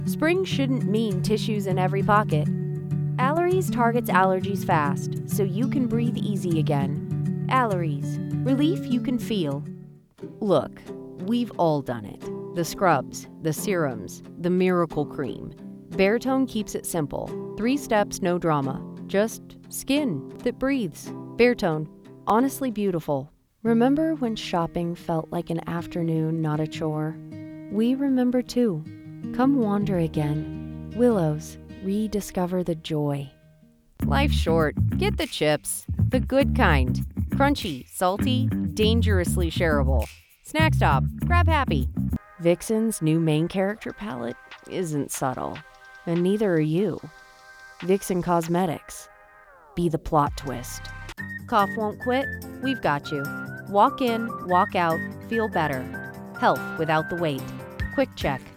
Spring shouldn't mean tissues in every pocket. Allergies targets allergies fast, so you can breathe easy again. Allergies, relief you can feel. Look, we've all done it. The scrubs, the serums, the miracle cream. Baretone keeps it simple. 3 steps, no drama. Just skin that breathes. Baretone, honestly beautiful. Remember when shopping felt like an afternoon, not a chore? We remember too. Come wander again. Willows, rediscover the joy. Life's short. Get the chips. The good kind. Crunchy, salty, dangerously shareable. Snack stop. Grab happy. Vixen's new main character palette isn't subtle, and neither are you. Vixen Cosmetics. Be the plot twist. Cough won't quit? We've got you. Walk in, walk out, feel better. Health without the wait. Quick check.